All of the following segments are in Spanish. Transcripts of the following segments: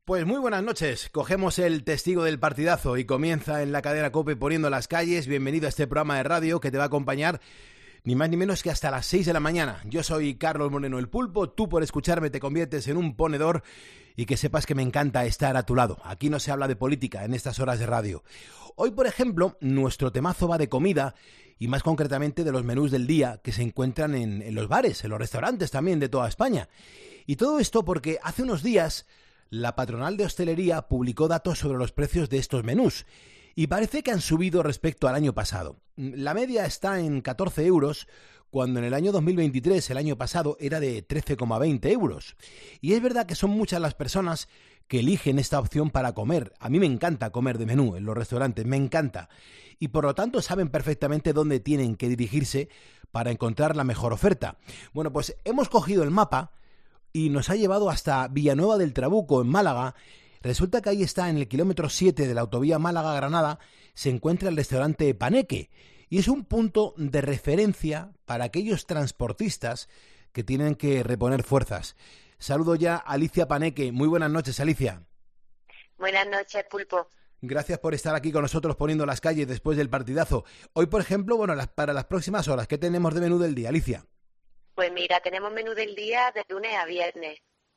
Pues muy buenas noches, cogemos el testigo del partidazo y comienza en la cadena COPE poniendo las calles. Bienvenido a este programa de radio que te va a acompañar ni más ni menos que hasta las 6 de la mañana. Yo soy Carlos Moreno el Pulpo, tú por escucharme te conviertes en un ponedor y que sepas que me encanta estar a tu lado. Aquí no se habla de política en estas horas de radio. Hoy, por ejemplo, nuestro temazo va de comida y más concretamente de los menús del día que se encuentran en los bares, en los restaurantes también de toda España. Y todo esto porque hace unos días la patronal de hostelería publicó datos sobre los precios de estos menús y parece que han subido respecto al año pasado. La media está en 14 euros, cuando en el año 2023, el año pasado, era de 13,20 euros. Y es verdad que son muchas las personas que eligen esta opción para comer. A mí me encanta comer de menú en los restaurantes, me encanta. Y por lo tanto saben perfectamente dónde tienen que dirigirse para encontrar la mejor oferta. Bueno, pues hemos cogido el mapa y nos ha llevado hasta Villanueva del Trabuco, en Málaga. Resulta que ahí está, en el kilómetro 7 de la autovía Málaga-Granada, se encuentra el restaurante Paneque, y es un punto de referencia para aquellos transportistas que tienen que reponer fuerzas. Saludo ya a Alicia Paneque. Muy buenas noches, Alicia. Buenas noches, Pulpo. Gracias por estar aquí con nosotros poniendo las calles después del partidazo. Hoy, por ejemplo, para las próximas horas, ¿qué tenemos de menú del día, Alicia? Pues mira, tenemos menú del día de lunes a viernes.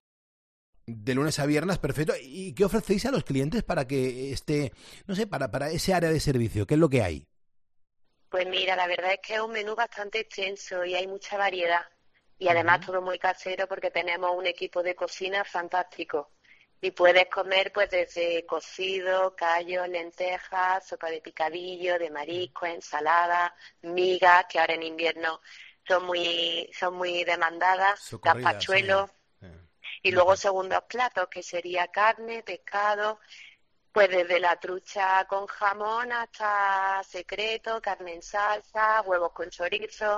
De lunes a viernes, perfecto. ¿Y qué ofrecéis a los clientes para que esté, no sé, para ese área de servicio? ¿Qué es lo que hay? Pues mira, la verdad es que es un menú bastante extenso y hay mucha variedad. Y además todo muy casero porque tenemos un equipo de cocina fantástico. Y puedes comer pues desde cocido, callos, lentejas, sopa de picadillo, de marisco, ensalada, migas, que ahora en invierno son muy demandadas, gazpachuelos. Sí. Y luego segundos platos, que sería carne, pescado, pues desde la trucha con jamón hasta secreto, carne en salsa, huevos con chorizo.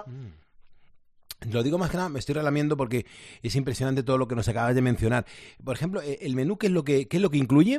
Lo digo más que nada, me estoy relamiendo porque es impresionante todo lo que nos acabas de mencionar. Por ejemplo, el menú, ¿qué es lo que incluye?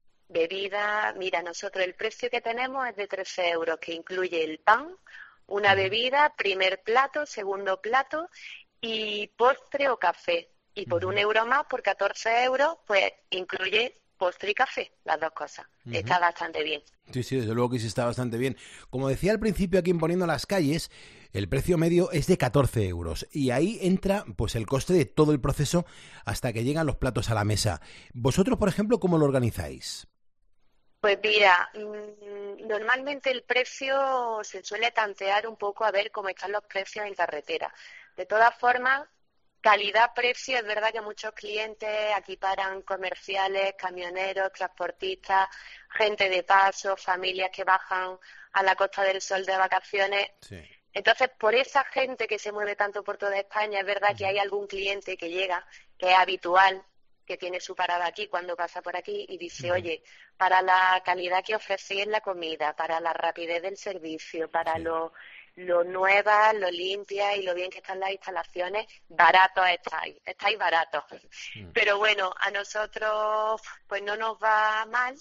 Bebida, mira, nosotros el precio que tenemos es de 13 euros, que incluye el pan, una bebida, primer plato, segundo plato y postre o café. Y por 1 euro más, por 14 euros, pues incluye postre y café, las dos cosas. Está bastante bien. Sí, desde luego que sí está bastante bien. Como decía al principio aquí en Poniendo las Calles, el precio medio es de 14 euros. Y ahí entra pues el coste de todo el proceso hasta que llegan los platos a la mesa. ¿Vosotros, por ejemplo, cómo lo organizáis? Pues mira, normalmente el precio se suele tantear un poco a ver cómo están los precios en carretera. De todas formas, calidad-precio, es verdad que muchos clientes aquí paran comerciales, camioneros, transportistas, gente de paso, familias que bajan a la Costa del Sol de vacaciones. Sí. Entonces, por esa gente que se mueve tanto por toda España, es verdad que hay algún cliente que llega, que es habitual, que tiene su parada aquí cuando pasa por aquí y dice, oye, para la calidad que ofrecéis en la comida, para la rapidez del servicio, para lo nuevas, lo limpias y lo bien que están las instalaciones, baratos estáis baratos. Pero bueno, a nosotros pues no nos va mal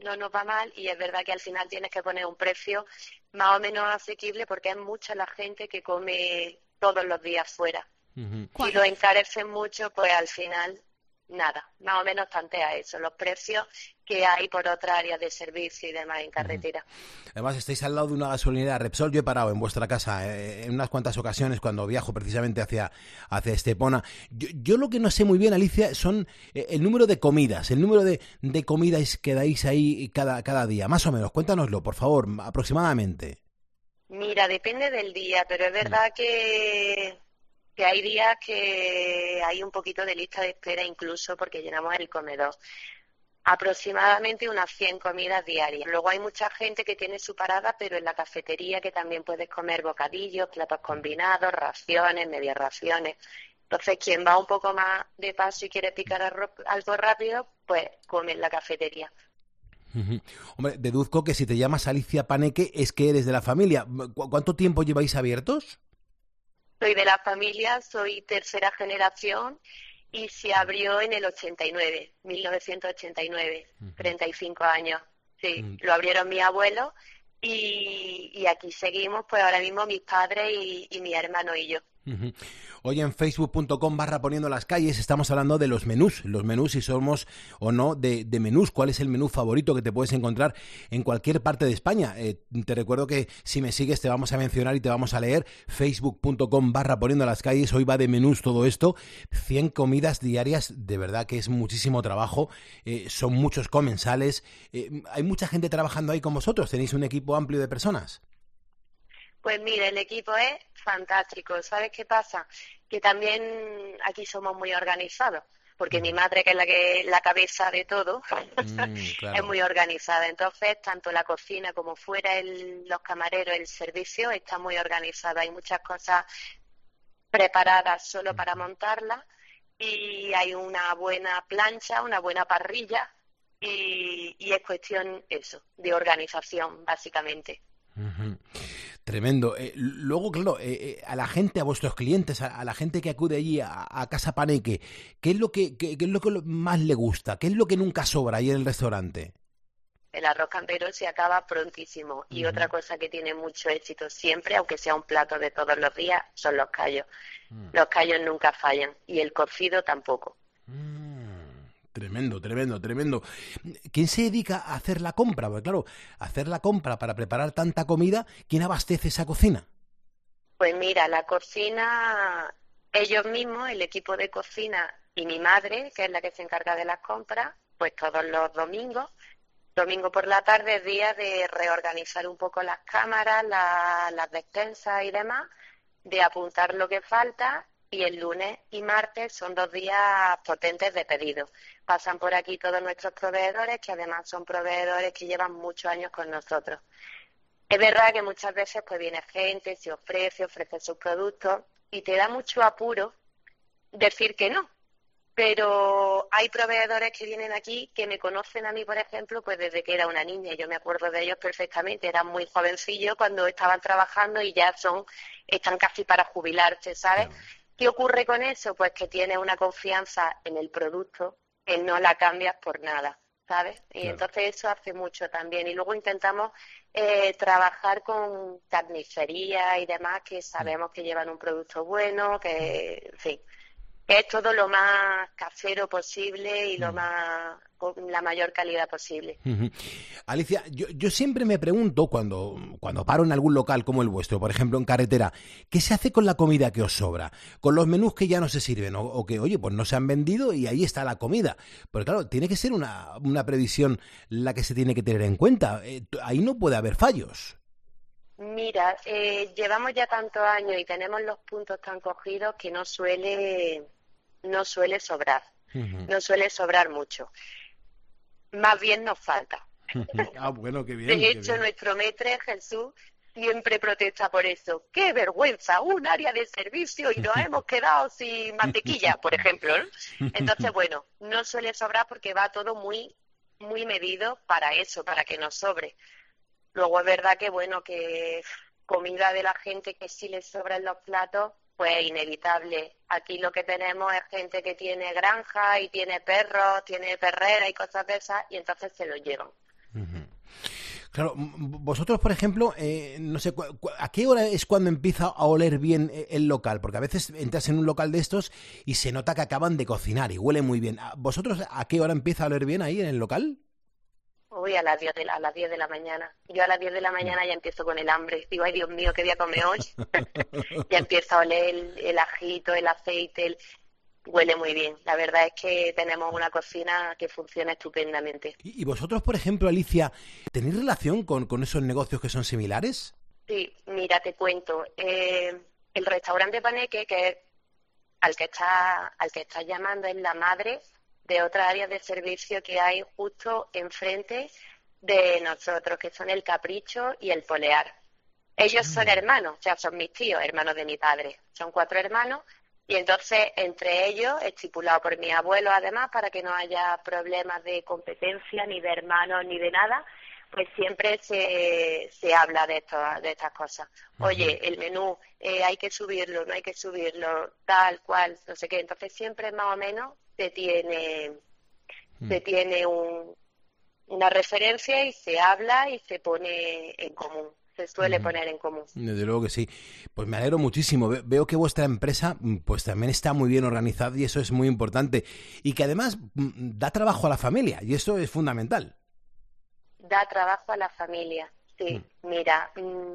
y es verdad que al final tienes que poner un precio más o menos asequible porque es mucha la gente que come todos los días fuera. Si lo encarecen mucho, pues al final nada, más o menos tantea eso, los precios que hay por otra área de servicio y demás en carretera. Además, estáis al lado de una gasolinera Repsol. Yo he parado en vuestra casa en unas cuantas ocasiones cuando viajo precisamente hacia Estepona. Yo lo que no sé muy bien, Alicia, son el número de comidas, el número de comidas que dais ahí cada día, más o menos. Cuéntanoslo, por favor, aproximadamente. Mira, depende del día, pero es verdad que hay días que hay un poquito de lista de espera incluso porque llenamos el comedor. Aproximadamente unas 100 comidas diarias. Luego hay mucha gente que tiene su parada, pero en la cafetería que también puedes comer bocadillos, platos combinados, raciones, medias raciones. Entonces, quien va un poco más de paso y quiere picar algo rápido, pues come en la cafetería. Hombre, deduzco que si te llamas Alicia Paneque es que eres de la familia. ¿Cuánto tiempo lleváis abiertos? Soy de la familia, soy tercera generación y se abrió en el 1989, 35 años. Sí, lo abrieron mis abuelos y aquí seguimos, pues ahora mismo mis padres y mi hermano y yo. Ujú. Hoy en facebook.com/poniendo las calles estamos hablando de los menús si somos o no de menús. ¿Cuál es el menú favorito que te puedes encontrar en cualquier parte de España? Te recuerdo que si me sigues te vamos a mencionar y te vamos a leer. facebook.com/poniendo las calles. Hoy va de menús todo esto. 100 comidas diarias, de verdad que es muchísimo trabajo. Son muchos comensales. Hay mucha gente trabajando ahí con vosotros. ¿Tenéis un equipo amplio de personas? Pues mira, el equipo es fantástico. ¿Sabes qué pasa? Que también aquí somos muy organizados, porque mi madre, que es la cabeza de todo, es Claro. muy organizada. Entonces, tanto la cocina como fuera los camareros, el servicio, está muy organizada. Hay muchas cosas preparadas solo para montarlas y hay una buena plancha, una buena parrilla y es cuestión eso, de organización, básicamente. Ujú. Tremendo. Luego, claro, a la gente, a vuestros clientes, a la gente que acude allí a Casa Paneque, ¿qué es lo qué es lo que más le gusta? ¿Qué es lo que nunca sobra ahí en el restaurante? El arroz campero se acaba prontísimo. Y Ujú. otra cosa que tiene mucho éxito siempre, aunque sea un plato de todos los días, son los callos. Los callos nunca fallan y el cocido tampoco. Tremendo, tremendo, tremendo. ¿Quién se dedica a hacer la compra? Porque claro, hacer la compra para preparar tanta comida, ¿quién abastece esa cocina? Pues mira, la cocina, ellos mismos, el equipo de cocina y mi madre, que es la que se encarga de las compras, pues todos los domingos, domingo por la tarde es día de reorganizar un poco las cámaras, las despensas y demás, de apuntar lo que falta y el lunes y martes son 2 días potentes de pedidos. Pasan por aquí todos nuestros proveedores, que además son proveedores que llevan muchos años con nosotros. Es verdad que muchas veces pues viene gente, se ofrece sus productos y te da mucho apuro decir que no. Pero hay proveedores que vienen aquí que me conocen a mí, por ejemplo, pues desde que era una niña. Yo me acuerdo de ellos perfectamente. Eran muy jovencillos cuando estaban trabajando y ya están casi para jubilarse, ¿sabes? Claro, ¿Qué ocurre con eso? Pues que tienes una confianza en el producto que no la cambias por nada, ¿sabes? Y claro. entonces eso hace mucho también. Y luego intentamos trabajar con carnicería y demás que sabemos que llevan un producto bueno, que, en fin, que es todo lo más casero posible y lo más con la mayor calidad posible. Ujú. Alicia, yo siempre me pregunto cuando paro en algún local como el vuestro, por ejemplo en carretera, ¿qué se hace con la comida que os sobra? Con los menús que ya no se sirven o que, oye, pues no se han vendido y ahí está la comida. Pero claro, tiene que ser una previsión la que se tiene que tener en cuenta. Ahí no puede haber fallos. Mira, llevamos ya tantos años y tenemos los puntos tan cogidos que no suele sobrar, Ujú. no suele sobrar mucho. Más bien nos falta. Ah, bueno, qué bien, De qué hecho, bien. nuestro maître Jesús siempre protesta por eso. ¡Qué vergüenza! Un área de servicio y nos hemos quedado sin mantequilla, por ejemplo, ¿no? Entonces, bueno, no suele sobrar porque va todo muy, muy medido para eso, para que nos sobre. Luego es verdad que, bueno, que comida de la gente que sí les sobra en los platos, pues es inevitable. Aquí lo que tenemos es gente que tiene granja y tiene perros, tiene perrera y cosas de esas, y entonces se lo llevan. Claro, vosotros, por ejemplo, no sé, ¿a qué hora es cuando empieza a oler bien el local? Porque a veces entras en un local de estos y se nota que acaban de cocinar y huele muy bien. ¿Vosotros a qué hora empieza a oler bien ahí en el local? Uy, a las 10 de la mañana. Yo a las 10 de la mañana ya empiezo con el hambre. Digo, ay, Dios mío, ¿qué voy a comer hoy? Ya empiezo a oler el ajito, el aceite, huele muy bien. La verdad es que tenemos una cocina que funciona estupendamente. ¿Y vosotros, por ejemplo, Alicia, tenéis relación con esos negocios que son similares? Sí, mira, te cuento. El restaurante Paneque, que es al que estás llamando, es la madre de otras áreas de servicio que hay justo enfrente de nosotros, que son el Capricho y el Polear. Ellos son hermanos, o sea, son mis tíos, hermanos de mi padre. Son 4 hermanos y entonces entre ellos, estipulado por mi abuelo además, para que no haya problemas de competencia, ni de hermanos, ni de nada, pues siempre se habla de estas cosas. Oye, el menú, hay que subirlo, no hay que subirlo, tal cual, no sé qué. Entonces siempre más o menos se tiene una referencia y se habla y se pone en común. se suele poner en común. Desde luego que sí. Pues me alegro muchísimo. Veo que vuestra empresa pues también está muy bien organizada y eso es muy importante. Y que además da trabajo a la familia y eso es fundamental. Da trabajo a la familia, sí. Mira,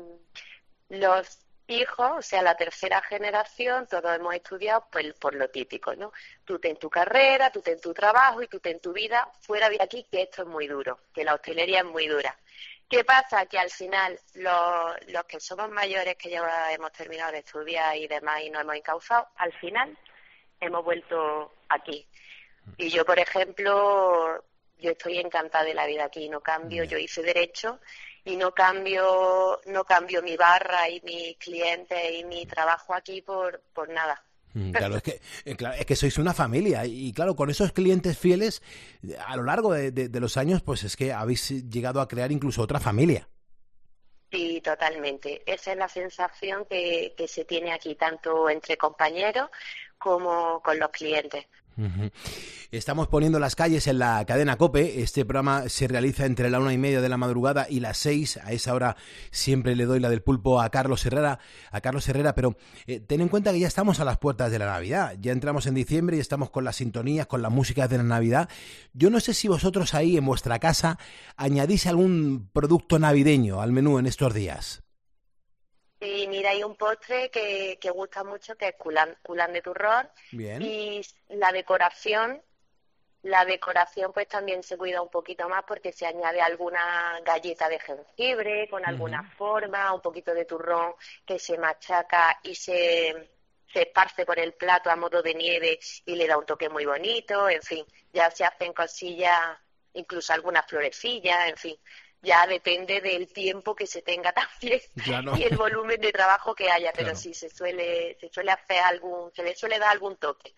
los hijos, o sea, la tercera generación, todos hemos estudiado pues, por lo típico, ¿no? Tú ten tu carrera, tú ten tu trabajo y tú ten tu vida fuera de aquí, que esto es muy duro, que la hostelería es muy dura. ¿Qué pasa? Que al final los que somos mayores, que ya hemos terminado de estudiar y demás y nos hemos encauzado, al final hemos vuelto aquí. Y yo, por ejemplo, yo estoy encantada de la vida aquí, no cambio, yo hice Derecho y no cambio mi barra y mis clientes y mi trabajo aquí por nada. Claro, es que sois una familia y claro, con esos clientes fieles a lo largo de los años, pues es que habéis llegado a crear incluso otra familia. Sí, totalmente. Esa es la sensación que se tiene aquí, tanto entre compañeros como con los clientes. Estamos poniendo las calles en la cadena COPE. Este programa se realiza entre la 1:30 de la madrugada y las 6. A esa hora siempre le doy la del pulpo a Carlos Herrera, pero ten en cuenta que ya estamos a las puertas de la Navidad. Ya entramos en diciembre y estamos con las sintonías, con las músicas de la Navidad. Yo no sé si vosotros ahí en vuestra casa añadís algún producto navideño al menú en estos días. Sí, mira, hay un postre que gusta mucho, que es culán de turrón. Bien. Y la decoración pues también se cuida un poquito más porque se añade alguna galleta de jengibre con alguna forma, un poquito de turrón que se machaca y se esparce por el plato a modo de nieve y le da un toque muy bonito. En fin, ya se hacen cosillas, incluso algunas florecillas, en fin. Ya depende del tiempo que se tenga también, claro, y el volumen de trabajo que haya, pero claro, sí se le suele dar algún toque.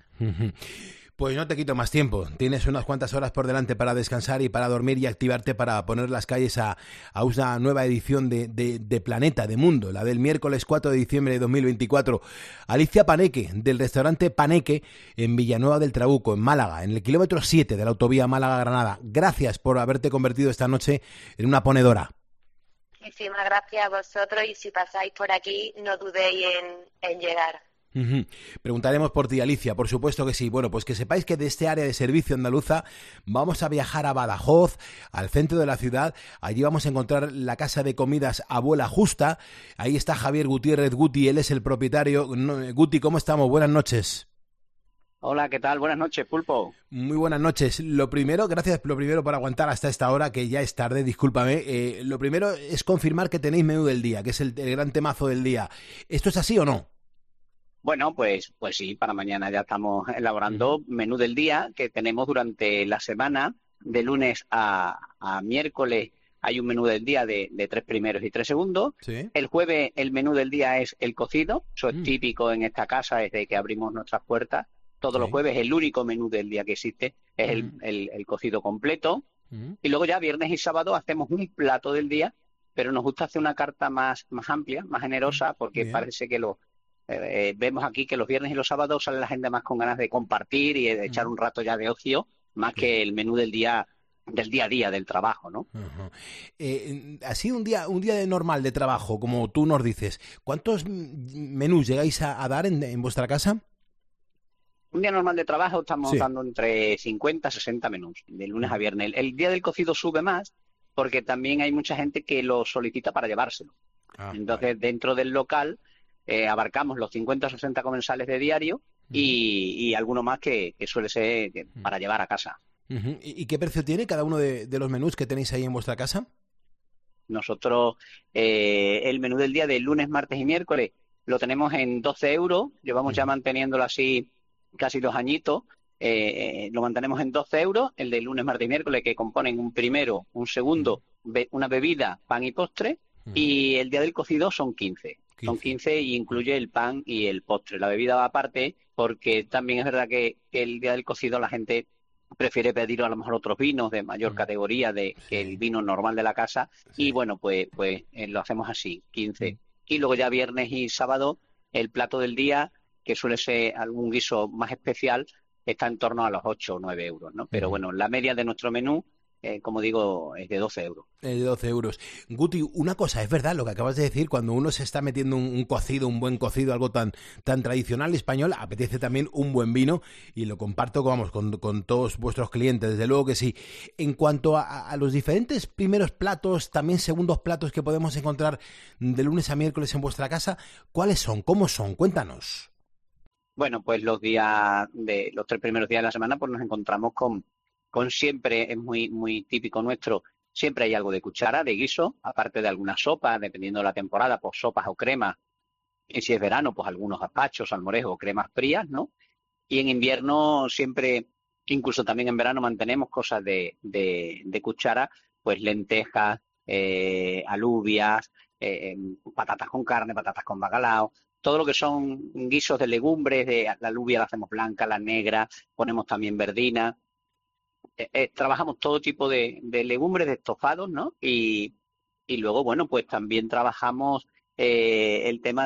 Pues no te quito más tiempo. Tienes unas cuantas horas por delante para descansar y para dormir y activarte para poner las calles a una nueva edición de Planeta, de Mundo, la del miércoles 4 de diciembre de 2024. Alicia Paneque, del restaurante Paneque, en Villanueva del Trabuco, en Málaga, en el kilómetro 7 de la autovía Málaga-Granada. Gracias por haberte convertido esta noche en una ponedora. Muchísimas gracias a vosotros y si pasáis por aquí, no dudéis en llegar. Preguntaremos por ti, Alicia, por supuesto que sí. Bueno, pues que sepáis que de este área de servicio andaluza vamos a viajar a Badajoz, al centro de la ciudad. Allí vamos a encontrar la casa de comidas Abuela Justa. Ahí está Javier Gutiérrez. Guti, él es el propietario. Guti, ¿cómo estamos? Buenas noches. Hola, ¿qué tal? Buenas noches, Pulpo. Muy buenas noches. Gracias por aguantar hasta esta hora, que ya es tarde, discúlpame. Lo primero es confirmar que tenéis menú del día, que es el gran temazo del día. ¿Esto es así o no? Bueno, pues sí, para mañana ya estamos elaborando menú del día que tenemos durante la semana, de lunes a miércoles hay un menú del día de 3 primeros y 3 segundos. ¿Sí? El jueves el menú del día es el cocido, eso es típico en esta casa desde que abrimos nuestras puertas. Todos los jueves el único menú del día que existe es el cocido completo. Y luego ya viernes y sábado hacemos un plato del día, pero nos gusta hacer una carta más amplia, más generosa, porque parece que vemos aquí que los viernes y los sábados sale la gente más con ganas de compartir y de echar un rato ya de ocio, más que el menú del día a día del trabajo, ¿no? Así un día de normal de trabajo, como tú nos dices, ¿cuántos menús llegáis a dar en vuestra casa? Un día normal de trabajo estamos dando entre 50 y 60 menús, de lunes a viernes. El día del cocido sube más porque también hay mucha gente que lo solicita para llevárselo. Entonces, dentro del local abarcamos los 50 o 60 comensales de diario y alguno más que suele ser para llevar a casa. ¿Y qué precio tiene cada uno de los menús que tenéis ahí en vuestra casa? Nosotros el menú del día de lunes, martes y miércoles lo tenemos en 12 euros. Llevamos ya manteniéndolo así casi 2 añitos. Lo mantenemos en 12 euros. El de lunes, martes y miércoles, que componen un primero, un segundo, una bebida, pan y postre. Y el día del cocido son 15. Son 15 y incluye el pan y el postre. La bebida va aparte porque también es verdad que el día del cocido la gente prefiere pedir a lo mejor otros vinos de mayor categoría que el vino normal de la casa. Y bueno, pues lo hacemos así, 15. Y luego ya viernes y sábado el plato del día, que suele ser algún guiso más especial, está en torno a los 8 o 9 euros, ¿no? Pero bueno, la media de nuestro menú como digo, es de 12 euros. De 12 euros. Guti, una cosa, es verdad lo que acabas de decir, cuando uno se está metiendo un cocido, un buen cocido, algo tan tradicional español, apetece también un buen vino, y lo comparto, vamos, con todos vuestros clientes, desde luego que sí. En cuanto a los diferentes primeros platos, también segundos platos que podemos encontrar de lunes a miércoles en vuestra casa, ¿cuáles son? ¿Cómo son? Cuéntanos. Bueno, pues los 3 primeros días de la semana, pues nos encontramos con siempre, es muy típico nuestro, siempre hay algo de cuchara, de guiso, aparte de alguna sopa, dependiendo de la temporada, pues sopas o cremas, y si es verano, pues algunos gazpachos, salmorejo o cremas frías, ¿no? Y en invierno siempre, incluso también en verano, mantenemos cosas de cuchara, pues lentejas, alubias, patatas con carne, patatas con bacalao, todo lo que son guisos de legumbres, la alubia la hacemos blanca, la negra, ponemos también verdina. Trabajamos todo tipo de legumbres, de estofados, ¿no? Y luego, bueno, pues también trabajamos el tema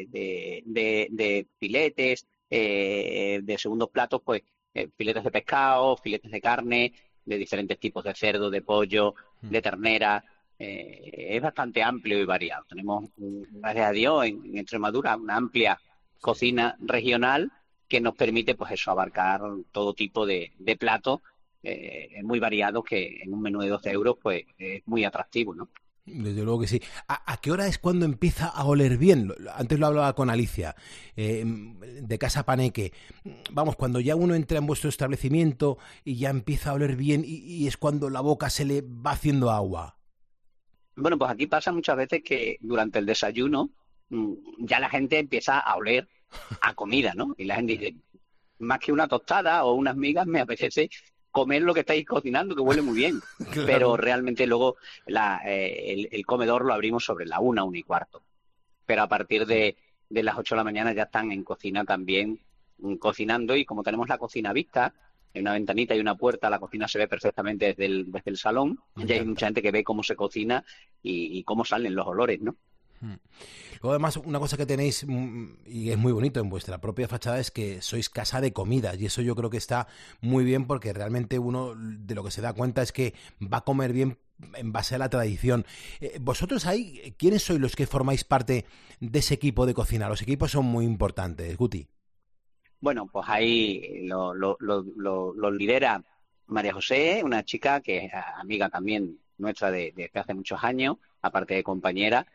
de filetes, de segundos platos, pues filetes de pescado, filetes de carne, de diferentes tipos de cerdo, de pollo, de ternera. Es bastante amplio y variado. Tenemos, gracias a Dios, en Extremadura una amplia cocina regional que nos permite, pues eso, abarcar todo tipo de platos muy variados, que en un menú de 12 euros pues es muy atractivo, ¿no? Desde luego que sí. ¿A qué hora es cuando empieza a oler bien? Antes lo hablaba con Alicia, de Casa Paneque. Vamos, cuando ya uno entra en vuestro establecimiento y ya empieza a oler bien, y es cuando la boca se le va haciendo agua. Bueno, pues aquí pasa muchas veces que durante el desayuno ya la gente empieza a oler a comida, ¿no? Y la gente dice, más que una tostada o unas migas, me apetece comer lo que estáis cocinando, que huele muy bien. Claro. Pero realmente luego el comedor lo abrimos sobre la 1:15. Pero a partir de las 8 de la mañana ya están en cocina también cocinando, y como tenemos la cocina vista, hay una ventanita y una puerta, la cocina se ve perfectamente desde el salón. Ya hay mucha gente que ve cómo se cocina y cómo salen los olores, ¿no? Luego, además, una cosa que tenéis, y es muy bonito en vuestra propia fachada, es que sois casa de comidas, y eso yo creo que está muy bien, porque realmente uno de lo que se da cuenta es que va a comer bien en base a la tradición. Vosotros ahí, ¿quiénes sois los que formáis parte de ese equipo de cocina? Los equipos son muy importantes, Guti. Bueno, pues ahí lo lidera María José, una chica que es amiga también nuestra desde hace muchos años, aparte de compañera.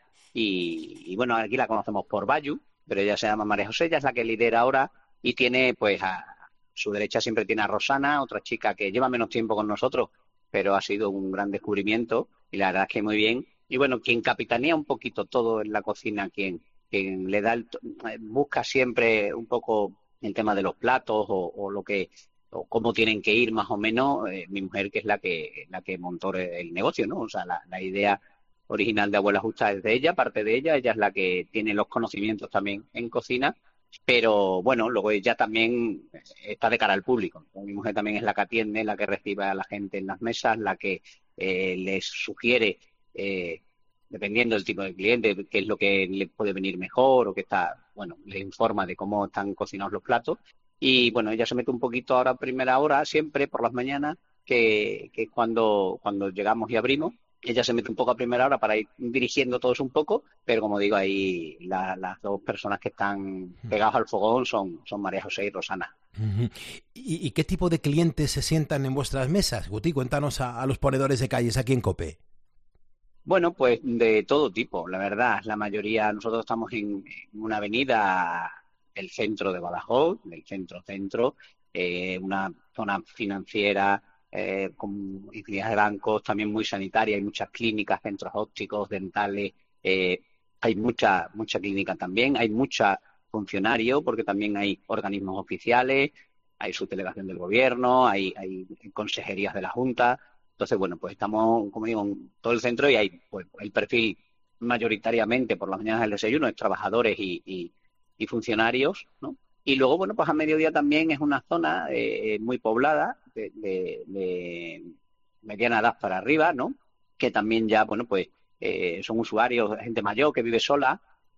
Y bueno, aquí la conocemos por Bayu, pero ella se llama María José, ella es la que lidera ahora, y tiene, pues, a su derecha siempre tiene a Rosana, otra chica que lleva menos tiempo con nosotros, pero ha sido un gran descubrimiento, y la verdad es que muy bien. Y bueno, quien capitanea un poquito todo en la cocina, quien le da busca siempre un poco el tema de los platos o cómo tienen que ir más o menos, mi mujer, que es la que montó el negocio, ¿no? O sea, la idea original de Abuela Justa es de ella, parte de ella es la que tiene los conocimientos también en cocina, pero bueno, luego ella también está de cara al público. Mi mujer también es la que atiende, la que recibe a la gente en las mesas, la que les sugiere, dependiendo del tipo de cliente, qué es lo que le puede venir mejor, o que le informa de cómo están cocinados los platos. Y bueno, ella se mete un poquito ahora a primera hora, siempre por las mañanas, que es cuando llegamos y abrimos. Ella se mete un poco a primera hora para ir dirigiendo todos un poco, pero como digo, ahí las dos personas que están pegados al fogón son María José y Rosana. ¿Y qué tipo de clientes se sientan en vuestras mesas? Guti, cuéntanos a los ponedores de calles aquí en COPE. Bueno, pues de todo tipo, la verdad. La mayoría, nosotros estamos en una avenida del centro de Badajoz, del centro, una zona financiera, con infinidad de bancos, también muy sanitaria, hay muchas clínicas, centros ópticos, dentales, hay mucha clínica también, hay mucha funcionario, porque también hay organismos oficiales, hay subdelegación del gobierno, hay consejerías de la Junta. Entonces, bueno, pues estamos, como digo, en todo el centro, y hay, pues, el perfil mayoritariamente por las mañanas del desayuno es trabajadores y funcionarios, ¿no? Y luego, bueno, pues a mediodía también es una zona muy poblada, de mediana edad para arriba, ¿no? Que también ya, bueno, pues son usuarios, gente mayor que vive sola,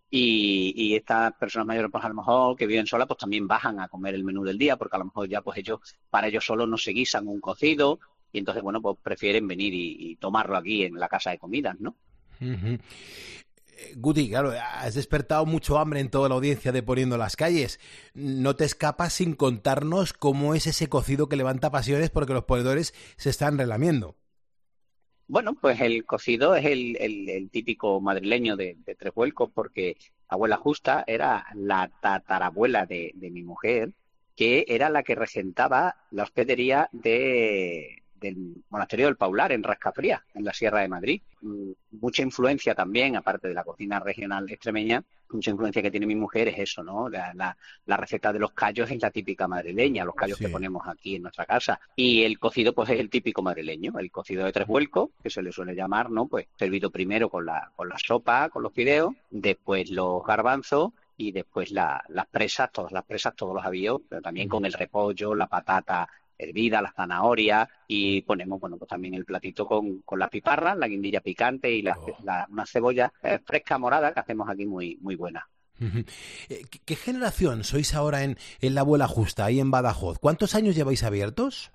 y estas personas mayores, pues a lo mejor que viven solas, pues también bajan a comer el menú del día, porque a lo mejor ya, pues para ellos solos no se guisan un cocido, y entonces, bueno, pues prefieren venir y tomarlo aquí en la casa de comidas, ¿no? Uh-huh. Guti, claro, has despertado mucho hambre en toda la audiencia de Poniendo las Calles. No te escapas sin contarnos cómo es ese cocido que levanta pasiones porque los ponedores se están relamiendo. Bueno, pues el cocido es el típico madrileño de Tres Vuelcos, porque abuela Justa era la tatarabuela de mi mujer, que era la que regentaba la hospedería del monasterio del Paular en Rascafría, en la Sierra de Madrid. Mucha influencia también, aparte de la cocina regional extremeña, mucha influencia que tiene mi mujer es eso, ¿no? La receta de los callos es la típica madrileña, los callos que ponemos aquí en nuestra casa. Y el cocido, pues es el típico madrileño, el cocido de Tres Vuelcos, que se le suele llamar, ¿no? Pues servido primero con la sopa, con los fideos, después los garbanzos, y después las presas, todos los avíos, pero también con el repollo, la patata hervida, la zanahoria, y ponemos, bueno, pues también el platito con las piparras, la guindilla picante y una cebolla fresca morada que hacemos aquí muy, muy buena. ¿Qué generación sois ahora en la Abuela Justa, ahí en Badajoz? ¿Cuántos años lleváis abiertos?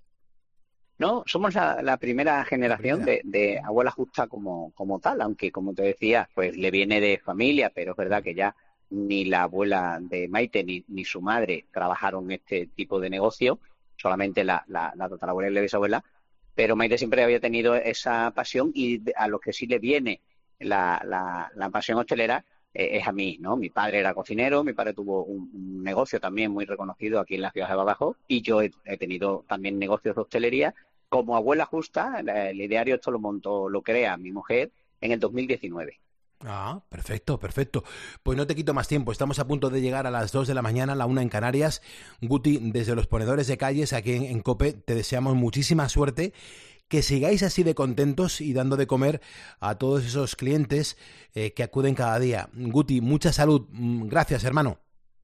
No, somos la primera generación de Abuela Justa como tal, aunque como te decía, pues le viene de familia, pero es verdad que ya ni la abuela de Maite ni su madre trabajaron este tipo de negocio, solamente la tatarabuela y la bisabuela, pero Maite siempre había tenido esa pasión, y a los que sí le viene la pasión hostelera es a mí, ¿no? Mi padre era cocinero, mi padre tuvo un negocio también muy reconocido aquí en la ciudad de Badajoz, y yo he tenido también negocios de hostelería. Como Abuela Justa, el ideario esto lo crea mi mujer en el 2019. Ah, perfecto. Pues no te quito más tiempo, estamos a punto de llegar a las 2 de la mañana, la 1 en Canarias. Guti, desde los ponedores de calles aquí en COPE, te deseamos muchísima suerte, que sigáis así de contentos y dando de comer a todos esos clientes que acuden cada día. Guti, mucha salud, gracias, hermano.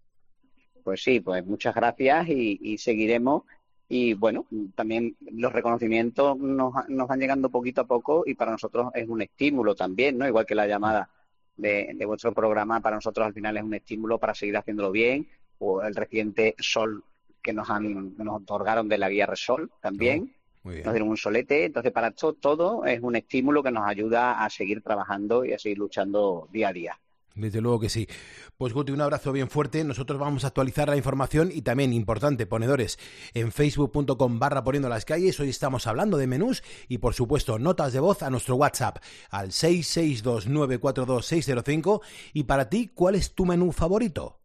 Pues sí, pues muchas gracias y seguiremos. Y bueno, también los reconocimientos nos van llegando poquito a poco, y para nosotros es un estímulo también, ¿no? Igual que la llamada de vuestro programa, para nosotros al final es un estímulo para seguir haciéndolo bien, o el reciente sol que nos otorgaron de la guía Resol también, nos dieron un solete. Entonces para esto todo es un estímulo que nos ayuda a seguir trabajando y a seguir luchando día a día. Desde luego que sí. Pues Guti, un abrazo bien fuerte. Nosotros vamos a actualizar la información, y también, importante, ponedores, en facebook.com/poniendo las calles. Hoy estamos hablando de menús y, por supuesto, notas de voz a nuestro WhatsApp al 662942605. Y para ti, ¿cuál es tu menú favorito?